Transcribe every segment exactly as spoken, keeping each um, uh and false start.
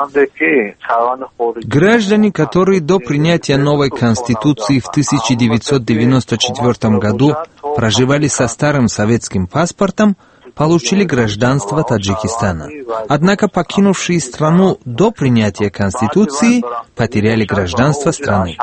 Граждане, которые до принятия новой Конституции в тысяча девятьсот девяносто четвёртом году проживали со старым советским паспортом, получили гражданство Таджикистана. Однако покинувшие страну до принятия Конституции потеряли гражданство страны.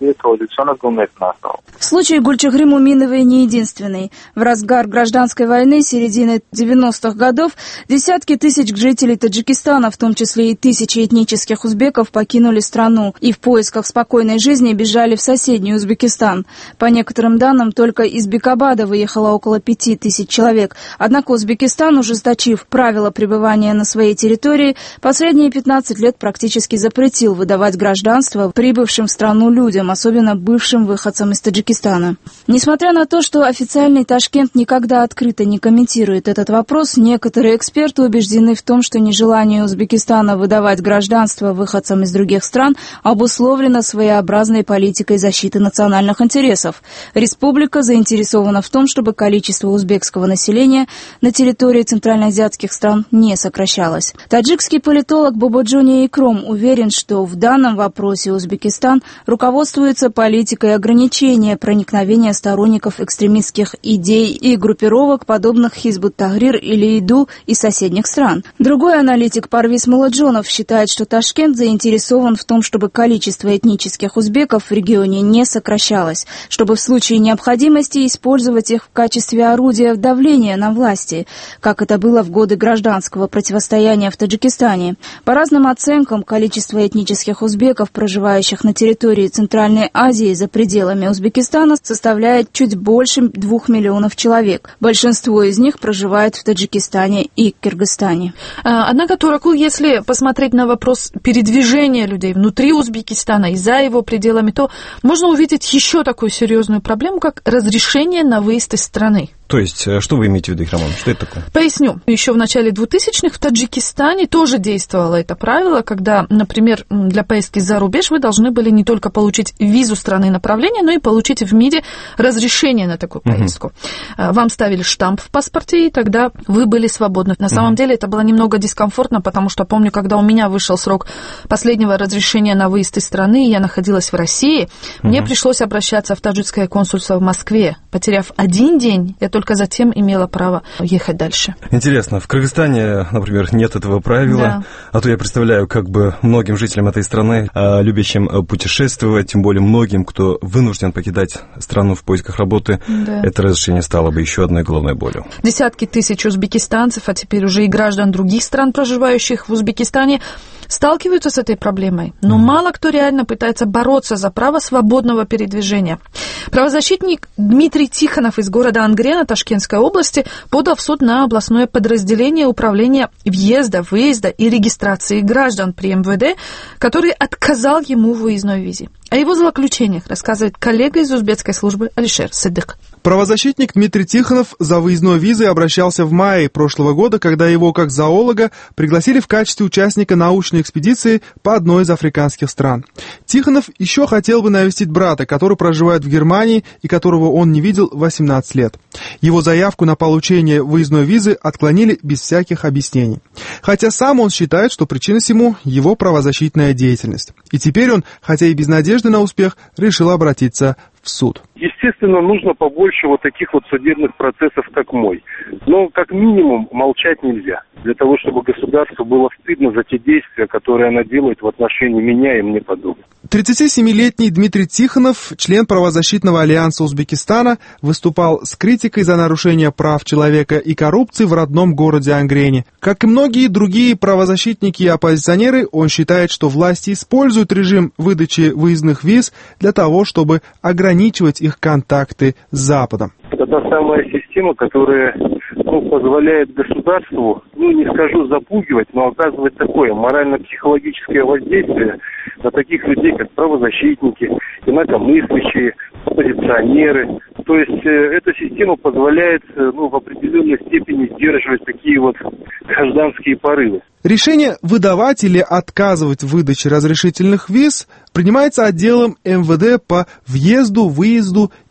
В случае Гульчахры Муминовой не единственный. В разгар гражданской войны середины девяностых годов десятки тысяч жителей Таджикистана, в том числе и тысячи этнических узбеков, покинули страну и в поисках спокойной жизни бежали в соседний Узбекистан. По некоторым данным, только из Бекабада выехало около пяти тысяч человек. Однако Узбекистан, ужесточив правила пребывания на своей территории, последние пятнадцать лет практически запретил выдавать гражданство прибывшим в страну людям, особенно бывшим выходцам из Таджикистана. Несмотря на то, что официальный Ташкент никогда открыто не комментирует этот вопрос, некоторые эксперты убеждены в том, что нежелание Узбекистана выдавать гражданство выходцам из других стран обусловлено своеобразной политикой защиты национальных интересов. Республика заинтересована в том, чтобы количество узбекского населения на территории центральноазиатских стран не сокращалось. Таджикский политолог Бободжони Икром уверен, что в данном вопросе Узбекистан руководствуется политикой ограничения проникновения сторонников экстремистских идей и группировок, подобных Хизбут Тахрир или ИДУ из соседних стран. Другой аналитик Парвиз Муладжонов считает, что Ташкент заинтересован в том, чтобы количество этнических узбеков в регионе не сокращалось, чтобы в случае необходимости использовать их в качестве орудия давления на власти, как это было в годы гражданского противостояния в Таджикистане. По разным оценкам, количество этнических узбеков, проживающих на территории Центральной Азии за пределами Узбекистана, составляет чуть больше двух миллионов человек. Большинство из них проживает в Таджикистане и Кыргызстане. Однако, Туракул, если посмотреть на вопрос передвижения людей внутри Узбекистана и за его пределами, то можно увидеть еще такую серьезную проблему, как разрешение на выезд из страны. То есть, что вы имеете в виду, Ихрамон? Что это такое? Поясню. Еще в начале двухтысячных в Таджикистане тоже действовало это правило, когда, например, для поездки за рубеж вы должны были не только получить визу страны направления, но и получить в МИДе разрешение на такую поездку. Uh-huh. Вам ставили штамп в паспорте, и тогда вы были свободны. На самом uh-huh. деле это было немного дискомфортно, потому что помню, когда у меня вышел срок последнего разрешения на выезд из страны, и я находилась в России, uh-huh. мне пришлось обращаться в таджикское консульство в Москве. Потеряв один день, я только затем имела право ехать дальше. Интересно, в Кыргызстане, например, нет этого правила, да. А то я представляю, как бы многим жителям этой страны, любящим путешествовать, тем более многим, кто вынужден покидать страну в поисках работы, да. Это разрешение стало бы еще одной головной болью. Десятки тысяч узбекистанцев, а теперь уже и граждан других стран, проживающих в Узбекистане, сталкиваются с этой проблемой, но mm. мало кто реально пытается бороться за право свободного передвижения. Правозащитник Дмитрий Тихонов из города Ангрена Ташкентской области подал в суд на областное подразделение управления въезда, выезда и регистрации граждан при эм вэ дэ, который отказал ему в выездной визе. О его злоключениях рассказывает коллега из узбекской службы Алишер Садык. Правозащитник Дмитрий Тихонов за выездной визой обращался в мае прошлого года, когда его, как зоолога, пригласили в качестве участника научной экспедиции по одной из африканских стран. Тихонов еще хотел бы навестить брата, который проживает в Германии и которого он не видел восемнадцать лет. Его заявку на получение выездной визы отклонили без всяких объяснений. Хотя сам он считает, что причиной всему его правозащитная деятельность. И теперь он, хотя и без надежды на успех, решил обратиться в суд. Естественно, нужно побольше вот таких вот судебных процессов, как мой. Но, как минимум, молчать нельзя. Для того, чтобы государству было стыдно за те действия, которые оно делает в отношении меня и мне подобных. тридцатисемилетний Дмитрий Тихонов, член правозащитного альянса Узбекистана, выступал с критикой за нарушение прав человека и коррупции в родном городе Ангрене. Как и многие другие правозащитники и оппозиционеры, он считает, что власти используют режим выдачи выездных виз для того, чтобы ограничивать их контакты с Западом. Это та самая система, которая ну, позволяет государству, ну не скажу запугивать, но оказывать такое морально-психологическое воздействие на таких людей, как правозащитники, инакомыслящие, оппозиционеры. То есть э, эта система позволяет э, ну, в определенной степени сдерживать такие вот гражданские порывы. Решение выдавать или отказывать в выдаче разрешительных виз принимается отделом эм вэ дэ по въезду, выезду и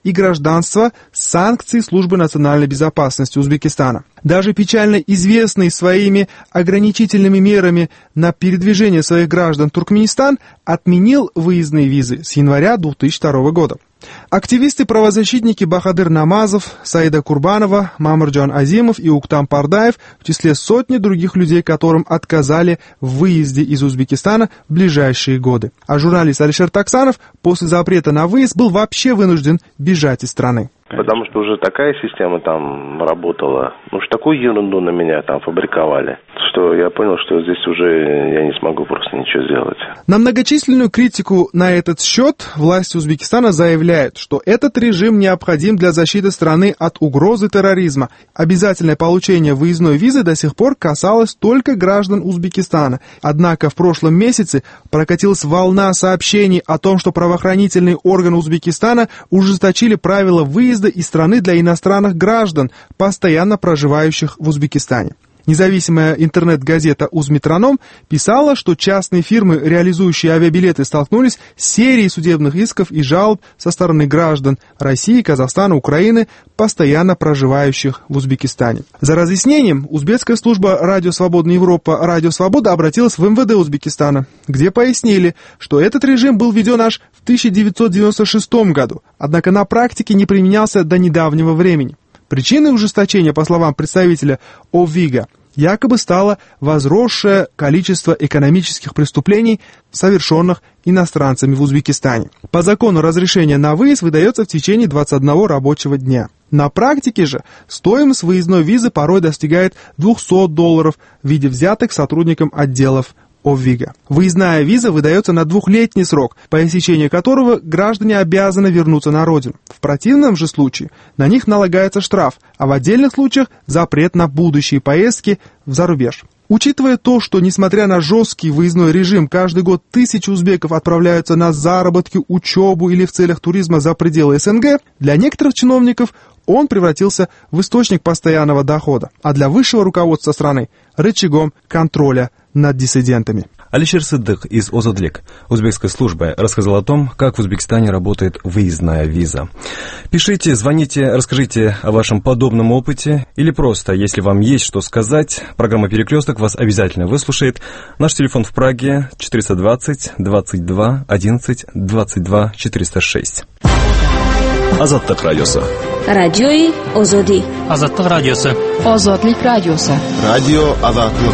и гражданство с санкций Службы национальной безопасности Узбекистана. Даже печально известный своими ограничительными мерами на передвижение своих граждан Туркменистан отменил выездные визы с января две тысячи второго года. Активисты-правозащитники Бахадыр Намазов, Саида Курбанова, Мамырджан Азимов и Уктам Пардаев в числе сотни других людей, которым отказали в выезде из Узбекистана в ближайшие годы. А журналист Алишер Таксанов после запрета на выезд был вообще вынужден бежать из страны. Потому что уже такая система там работала. Ну, уж такую ерунду на меня там фабриковали, что я понял, что здесь уже я не смогу просто ничего сделать. На многочисленную критику на этот счет власти Узбекистана заявляют, что этот режим необходим для защиты страны от угрозы терроризма. Обязательное получение выездной визы до сих пор касалось только граждан Узбекистана. Однако в прошлом месяце прокатилась волна сообщений о том, что правоохранительные органы Узбекистана ужесточили правила выезда из страны для иностранных граждан, постоянно проживающих в Узбекистане. Независимая интернет-газета «Узметроном» писала, что частные фирмы, реализующие авиабилеты, столкнулись с серией судебных исков и жалоб со стороны граждан России, Казахстана, Украины, постоянно проживающих в Узбекистане. За разъяснением узбекская служба «Радио Свободная Европа» «Радио Свобода» обратилась в эм вэ дэ Узбекистана, где пояснили, что этот режим был введен аж в тысяча девятьсот девяносто шестом году, однако на практике не применялся до недавнего времени. Причиной ужесточения, по словам представителя ОВИГа, якобы стало возросшее количество экономических преступлений, совершенных иностранцами в Узбекистане. По закону разрешение на выезд выдается в течение двадцати одного рабочего дня. На практике же стоимость выездной визы порой достигает двухсот долларов в виде взяток сотрудникам отделов ОВИГа. Выездная виза выдается на двухлетний срок, по истечении которого граждане обязаны вернуться на родину. В противном же случае на них налагается штраф, а в отдельных случаях запрет на будущие поездки в зарубеж. Учитывая то, что, несмотря на жесткий выездной режим, каждый год тысячи узбеков отправляются на заработки, учебу или в целях туризма за пределы эс эн гэ, для некоторых чиновников он превратился в источник постоянного дохода, а для высшего руководства страны – рычагом контроля над диссидентами. Алишер Сыддык из Озодлик, узбекской службы, рассказал о том, как в Узбекистане работает выездная виза. Пишите, звоните, расскажите о вашем подобном опыте или просто, если вам есть что сказать, программа «Перекресток» вас обязательно выслушает. Наш телефон в Праге четыреста двадцать двадцать два одиннадцать двадцать два четыреста шесть. Азаттык радиосы. Радиои Озоди. Азаттык радиосы. Озодлик радиосы. Радио Азаттык.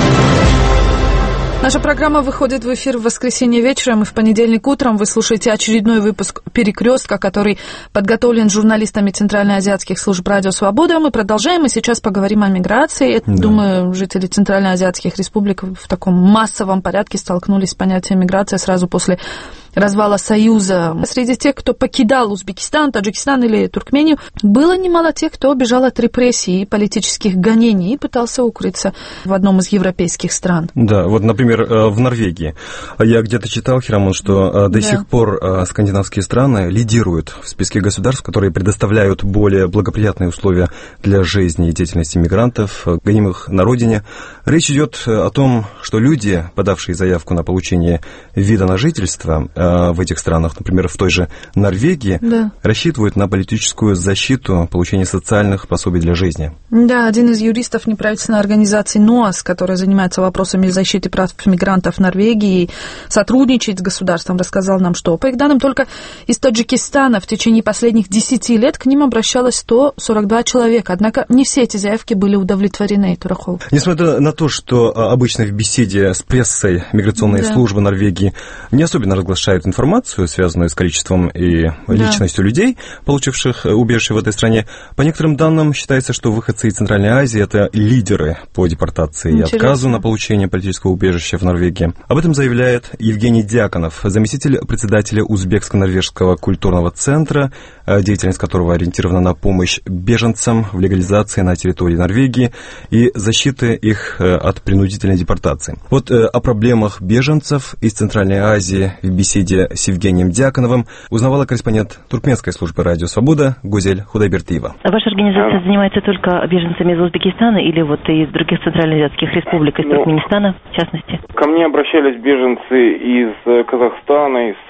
Наша программа выходит в эфир в воскресенье вечером, и в понедельник утром вы слушаете очередной выпуск «Перекрестка», который подготовлен журналистами Центральноазиатских служб «Радио Свобода». Мы продолжаем, и сейчас поговорим о миграции. Да. Думаю, жители Центральноазиатских республик в таком массовом порядке столкнулись с понятием миграции сразу после развала Союза. Среди тех, кто покидал Узбекистан, Таджикистан или Туркмению, было немало тех, кто бежал от репрессий и политических гонений и пытался укрыться в одном из европейских стран. Да, вот, например, в Норвегии. Я где-то читал, Хирамон, что до да. сих пор скандинавские страны лидируют в списке государств, которые предоставляют более благоприятные условия для жизни и деятельности мигрантов, гонимых на родине. Речь идет о том, что люди, подавшие заявку на получение вида на жительство в этих странах, например, в той же Норвегии, да. рассчитывают на политическую защиту, получение социальных пособий для жизни. Да, один из юристов неправительственной организации НОАС, которая занимается вопросами защиты прав мигрантов в Норвегии, сотрудничает с государством, рассказал нам, что, по их данным, только из Таджикистана в течение последних десяти лет к ним обращалось сто сорок два человека. Однако не все эти заявки были удовлетворены, Турахол. Несмотря на то, что обычно в беседе с прессой миграционные да. службы Норвегии не особенно разглашают информацию, связанную с количеством и да. личностью людей, получивших убежище в этой стране. По некоторым данным считается, что выходцы из Центральной Азии – это лидеры по депортации Интересно. и отказу на получение политического убежища в Норвегии. Об этом заявляет Евгений Дьяконов, заместитель председателя Узбекско-норвежского культурного центра, деятельность которого ориентирована на помощь беженцам в легализации на территории Норвегии и защиты их от принудительной депортации. Вот о проблемах беженцев из Центральной Азии в беседе с Евгением Дьяконовым узнавала корреспондент туркменской службы «Радио Свобода» Гузель Худайбертиева. Ваша организация занимается только беженцами из Узбекистана или вот из других центральноазиатских республик, из Туркменистана в частности? Ко мне обращались беженцы из Казахстана, из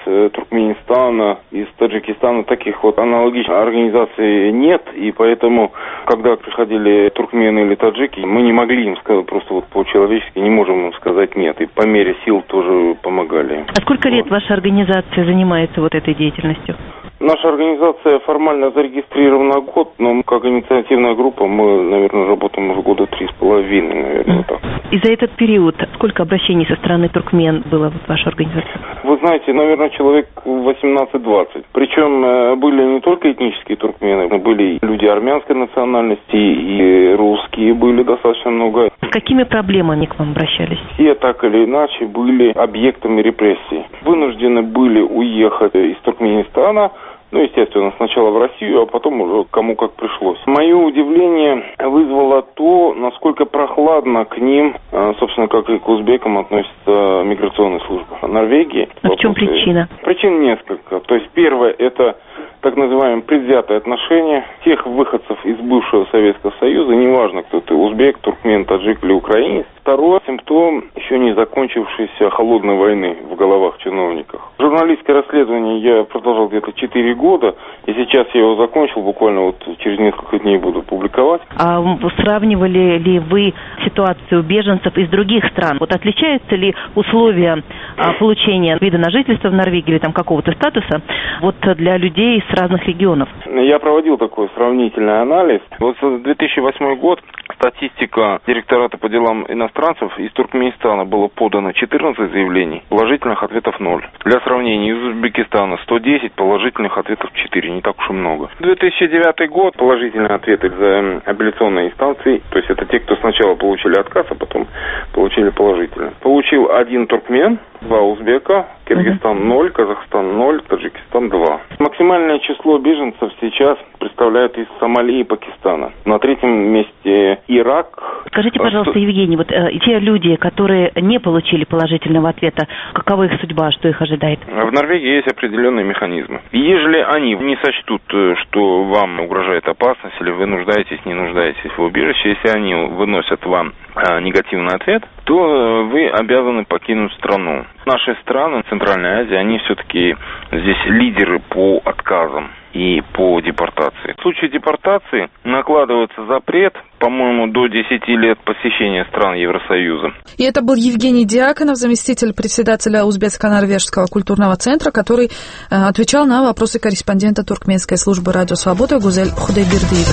Туркменистана, из Таджикистана таких вот аналогичных организаций нет, и поэтому, когда приходили туркмены или таджики, мы не могли им сказать, просто вот по-человечески не можем им сказать нет, и по мере сил тоже помогали. А сколько лет вот. Ваша организация занимается вот этой деятельностью? Наша организация формально зарегистрирована год, но как инициативная группа мы, наверное, работаем уже года три с половиной, наверное, так. И за этот период сколько обращений со стороны туркмен было в вашу организацию? Вы знаете, наверное, человек восемнадцать-двадцать. Причем были не только этнические туркмены, но были и люди армянской национальности, и русские были достаточно много. С какими проблемами к вам обращались? Все так или иначе были объектами репрессий. Вынуждены были уехать из Туркменистана. Ну, естественно, сначала в Россию, а потом уже кому как пришлось. Мое удивление вызвало то, насколько прохладно к ним, собственно, как и к узбекам, относится миграционная служба Норвегии. А в чем причина? Причин несколько. То есть, первое, это так называемое предвзятое отношение тех выходцев из бывшего Советского Союза, неважно, кто ты, узбек, туркмен, таджик или украинец. Второе, симптом еще не закончившейся холодной войны в головах чиновников. Журналистское расследование я продолжал где-то четыре года, и сейчас я его закончил, буквально вот через несколько дней буду публиковать. А сравнивали ли вы ситуацию беженцев из других стран? Вот отличаются ли условия а, получения вида на жительство в Норвегии или там какого-то статуса вот для людей с разных регионов? Я проводил такой сравнительный анализ. Вот за две тысячи восьмой год статистика директората по делам иностранцев из Туркменистана было подано четырнадцать заявлений, положительных ответов ноль. Для сравнения, из Узбекистана сто десять, положительных ответов четыре, не так уж и много. две тысячи девятый год, положительные ответы за апелляционные инстанции, то есть это те, кто сначала получили отказ, а потом получили положительно. Получил один туркмен, два узбека, Киргизстан ноль, Казахстан ноль, Таджикистан два. Максимальное число беженцев сейчас представляют из Сомали и Пакистана. На третьем месте Ирак. Скажите, пожалуйста, Евгений, вот э, те люди, которые не получили положительного ответа, какова их судьба, что их ожидает? В Норвегии есть определенные механизмы. Ежели они не сочтут, что вам угрожает опасность, или вы нуждаетесь, не нуждаетесь в убежище, если они выносят вам э, негативный ответ, то вы обязаны покинуть страну. Наши страны, Центральная Азия, они все-таки здесь лидеры по отказам и по депортации. В случае депортации накладывается запрет, по-моему, до десяти лет посещения стран Евросоюза. И это был Евгений Дьяконов, заместитель председателя Узбекско-Норвежского культурного центра, который э, отвечал на вопросы корреспондента туркменской службы «Радио Свобода» Гузель Худайбердиевой.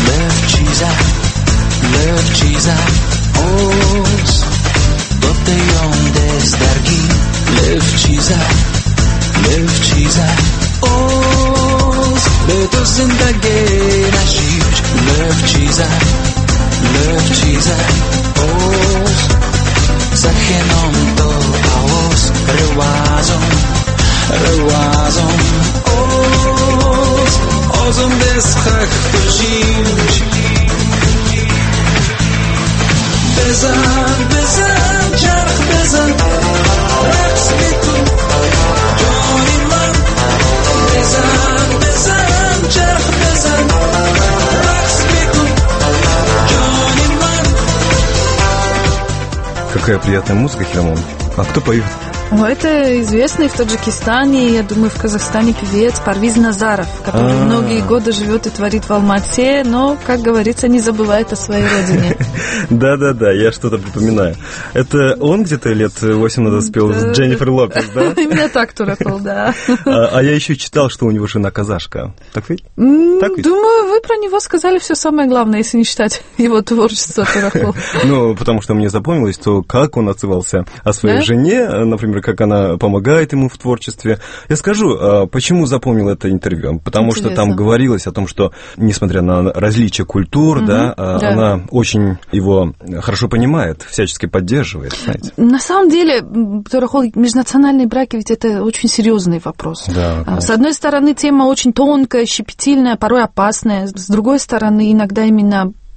به تو زندگی نشیج لف چیزه لف چیزه اوز سخنم تو آوز روازم روازم اوز اوزم دست خک بجیج بزن بزن چرخ بزن رقص میکن جانی من بزن بزن Какая приятная музыка, Хермон. А кто поет? О, это известный в Таджикистане, я думаю, в Казахстане певец Парвиз Назаров, который А-а-а. многие годы живет и творит в Алмате, но, как говорится, не забывает о своей родине. Да-да-да, я что-то припоминаю. Это он где-то лет восемь назад спел с Дженнифер Лопес, да? Именно так турафал, да. А я еще читал, что у него жена казашка. Так ведь? Думаю, вы про него сказали все самое главное, если не считать его творчество турафал. Ну, потому что мне запомнилось то, как он отзывался о своей жене, например, как она помогает ему в творчестве. Я скажу, почему запомнил это интервью. Потому Интересно. Что там говорилось о том, что, несмотря на различия культур, угу, да, да, она очень его хорошо понимает, всячески поддерживает, знаете. На самом деле, межнациональные браки ведь это очень серьезный вопрос. Да, с одной стороны, тема очень тонкая, щепетильная, порой опасная. С другой стороны, иногда именно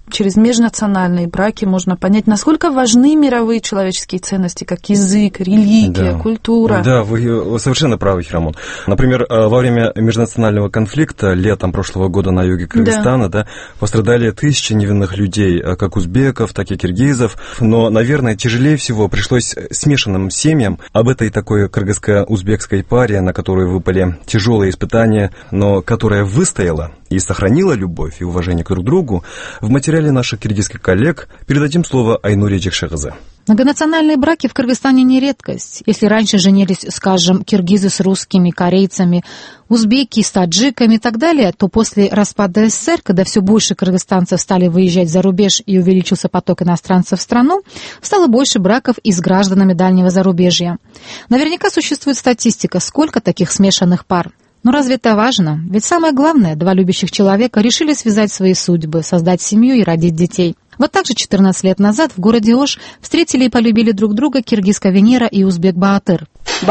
через межнациональные браки можно понять, насколько важны мировые человеческие ценности, как язык, религия, да. культура. Да, вы совершенно правы, Хирамон. Например, во время межнационального конфликта летом прошлого года на юге Кыргызстана да. Да, пострадали тысячи невинных людей, как узбеков, так и киргизов. Но, наверное, тяжелее всего пришлось смешанным семьям. Об этой такой кыргызско-узбекской паре, на которую выпали тяжелые испытания, но которая выстояла и сохранила любовь и уважение к друг другу, в материале наших киргизских коллег передадим слово Айнуре Джекшегзе. Многонациональные браки в Кыргызстане не редкость. Если раньше женились, скажем, киргизы с русскими, корейцами, узбеки с таджиками и так далее, то после распада СССР, когда все больше кыргызстанцев стали выезжать за рубеж и увеличился поток иностранцев в страну, стало больше браков и с гражданами дальнего зарубежья. Наверняка существует статистика, сколько таких смешанных пар. Но разве это важно? Ведь самое главное, два любящих человека решили связать свои судьбы, создать семью и родить детей. Вот так же четырнадцать лет назад в городе Ош встретили и полюбили друг друга киргизка Венера и узбек Баатыр.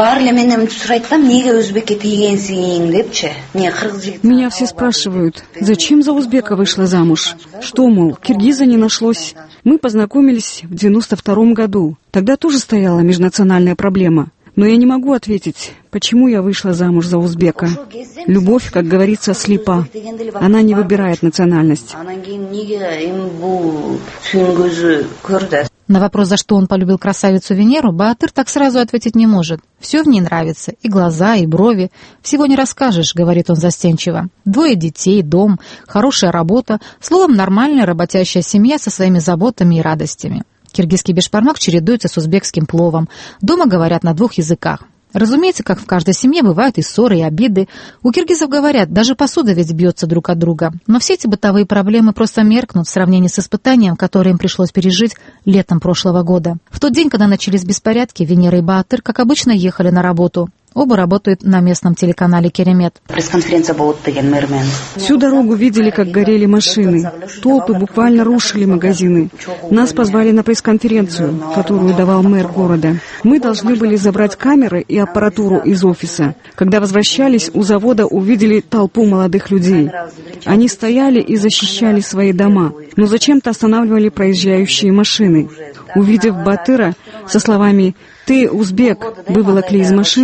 Меня все спрашивают, зачем за узбека вышла замуж? Что, мол, киргиза не нашлось? Мы познакомились в девяносто втором году. Тогда тоже стояла межнациональная проблема. Но я не могу ответить, почему я вышла замуж за узбека. Любовь, как говорится, слепа. Она не выбирает национальность. На вопрос, за что он полюбил красавицу Венеру, Баатыр так сразу ответить не может. Все в ней нравится, и глаза, и брови. Всего не расскажешь, говорит он застенчиво. Двое детей, дом, хорошая работа, словом, нормальная работящая семья со своими заботами и радостями. Киргизский бешбармак чередуется с узбекским пловом. Дома говорят на двух языках. Разумеется, как в каждой семье, бывают и ссоры, и обиды. У киргизов говорят, даже посуда ведь бьется друг от друга. Но все эти бытовые проблемы просто меркнут в сравнении с испытанием, которое им пришлось пережить летом прошлого года. В тот день, когда начались беспорядки, Венера и Баатыр, как обычно, ехали на работу. Оба работают на местном телеканале «Керемет». Всю дорогу видели, как горели машины. Толпы буквально рушили магазины. Нас позвали на пресс-конференцию, которую давал мэр города. Мы должны были забрать камеры и аппаратуру из офиса. Когда возвращались, у завода увидели толпу молодых людей. Они стояли и защищали свои дома, но зачем-то останавливали проезжающие машины. Увидев Баатыра со словами «Ты узбек», выволокли из машины.